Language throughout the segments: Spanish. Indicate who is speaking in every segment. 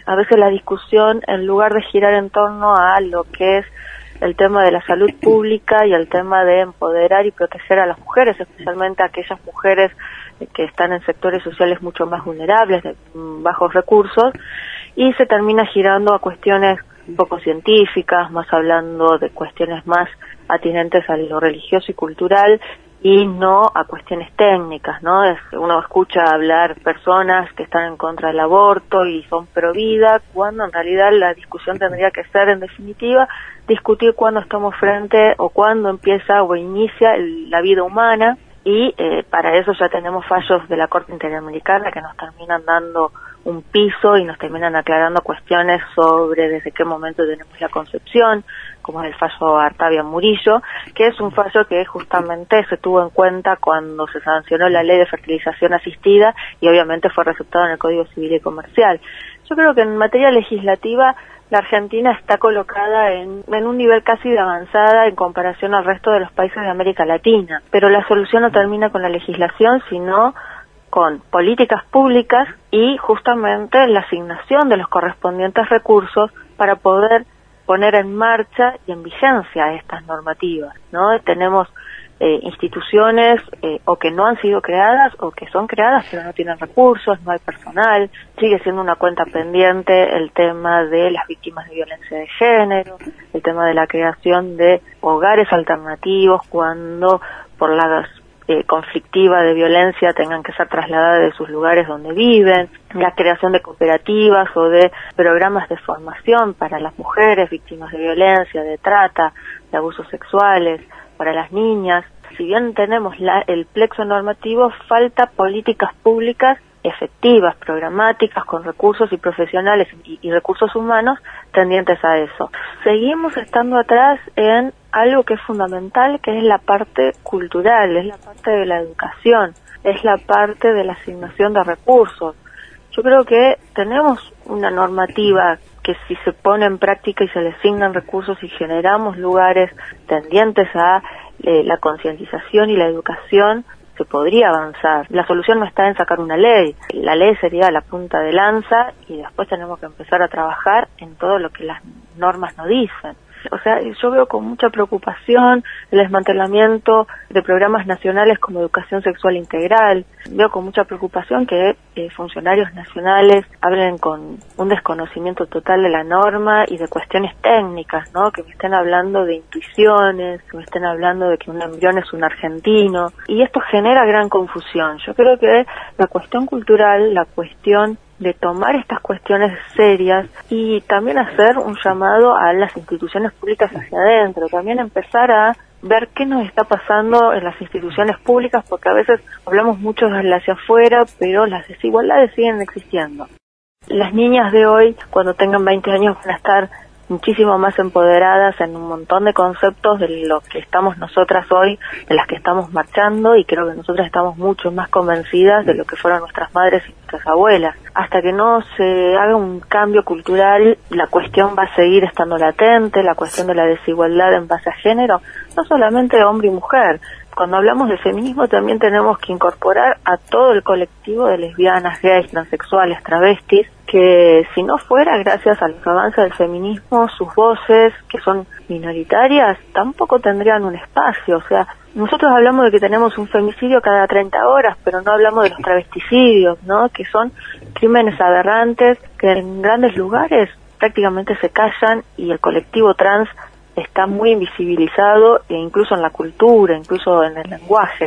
Speaker 1: A veces la discusión, en lugar de girar en torno a lo que es el tema de la salud pública y el tema de empoderar y proteger a las mujeres, especialmente a aquellas mujeres que están en sectores sociales mucho más vulnerables, de bajos recursos, y se termina girando a cuestiones un poco científicas, más hablando de cuestiones más atinentes a lo religioso y cultural, y no a cuestiones técnicas, ¿no? Uno escucha hablar personas que están en contra del aborto y son pro vida, cuando en realidad la discusión tendría que ser, en definitiva, discutir cuándo estamos frente o cuándo empieza o inicia la vida humana, y para eso ya tenemos fallos de la Corte Interamericana que nos terminan dando un piso y nos terminan aclarando cuestiones sobre desde qué momento tenemos la concepción, como es el fallo Artavia Murillo, que es un fallo que justamente se tuvo en cuenta cuando se sancionó la ley de fertilización asistida y obviamente fue receptado en el Código Civil y Comercial. Yo creo que en materia legislativa la Argentina está colocada en un nivel casi de avanzada en comparación al resto de los países de América Latina, pero la solución no termina con la legislación, sino con políticas públicas y justamente la asignación de los correspondientes recursos para poder poner en marcha y en vigencia estas normativas, ¿no? Tenemos instituciones o que no han sido creadas o que son creadas pero no tienen recursos, no hay personal, sigue siendo una cuenta pendiente el tema de las víctimas de violencia de género, el tema de la creación de hogares alternativos cuando por la conflictiva de violencia tengan que ser trasladadas de sus lugares donde viven, la creación de cooperativas o de programas de formación para las mujeres víctimas de violencia, de trata, de abusos sexuales, para las niñas. Si bien tenemos el plexo normativo, falta políticas públicas efectivas, programáticas, con recursos y profesionales y recursos humanos tendientes a eso. Seguimos estando atrás en algo que es fundamental, que es la parte cultural, es la parte de la educación, es la parte de la asignación de recursos. Yo creo que tenemos una normativa que si se pone en práctica y se le asignan recursos y generamos lugares tendientes a la concientización y la educación, se podría avanzar. La solución no está en sacar una ley. La ley sería la punta de lanza y después tenemos que empezar a trabajar en todo lo que las normas nos dicen. O sea, yo veo con mucha preocupación el desmantelamiento de programas nacionales como educación sexual integral. Veo con mucha preocupación que funcionarios nacionales hablen con un desconocimiento total de la norma y de cuestiones técnicas, ¿no? Que me estén hablando de intuiciones, que me estén hablando de que un embrión es un argentino. Y esto genera gran confusión. Yo creo que la cuestión cultural, la cuestión de tomar estas cuestiones serias y también hacer un llamado a las instituciones públicas hacia adentro, también empezar a ver qué nos está pasando en las instituciones públicas, porque a veces hablamos mucho desde hacia afuera, pero las desigualdades siguen existiendo. Las niñas de hoy, cuando tengan 20 años, van a estar muchísimo más empoderadas en un montón de conceptos de lo que estamos nosotras hoy, de las que estamos marchando, y creo que nosotras estamos mucho más convencidas de lo que fueron nuestras madres y nuestras abuelas. Hasta que no se haga un cambio cultural, la cuestión va a seguir estando latente, la cuestión de la desigualdad en base a género, no solamente de hombre y mujer. Cuando hablamos de feminismo también tenemos que incorporar a todo el colectivo de lesbianas, gays, transexuales, travestis, que si no fuera gracias a los avances del feminismo, sus voces, que son minoritarias, tampoco tendrían un espacio. O sea, nosotros hablamos de que tenemos un femicidio cada 30 horas, pero no hablamos de los travesticidios, ¿no? Que son crímenes aberrantes que en grandes lugares prácticamente se callan y el colectivo trans está muy invisibilizado, e incluso en la cultura, incluso en el lenguaje.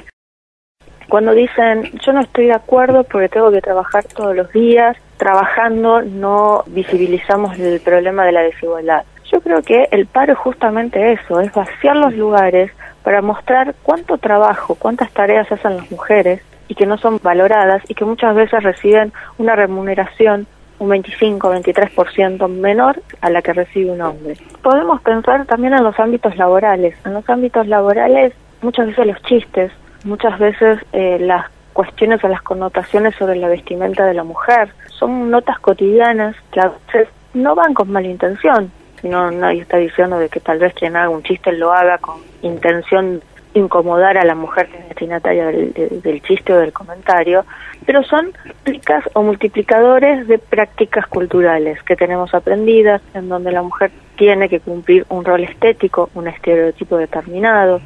Speaker 1: Cuando dicen, yo no estoy de acuerdo porque tengo que trabajar todos los días, trabajando no visibilizamos el problema de la desigualdad. Yo creo que el paro es justamente eso, es vaciar los lugares para mostrar cuánto trabajo, cuántas tareas hacen las mujeres y que no son valoradas y que muchas veces reciben una remuneración un 25-23% menor a la que recibe un hombre. Podemos pensar también en los ámbitos laborales. En los ámbitos laborales, muchas veces los chistes, muchas veces las cuestiones o las connotaciones sobre la vestimenta de la mujer son notas cotidianas que a veces no van con mala intención, sino nadie está diciendo de que tal vez quien haga un chiste lo haga con intención incomodar a la mujer que es destinataria del chiste o del comentario, pero son réplicas o multiplicadores de prácticas culturales que tenemos aprendidas, en donde la mujer tiene que cumplir un rol estético, un estereotipo determinado,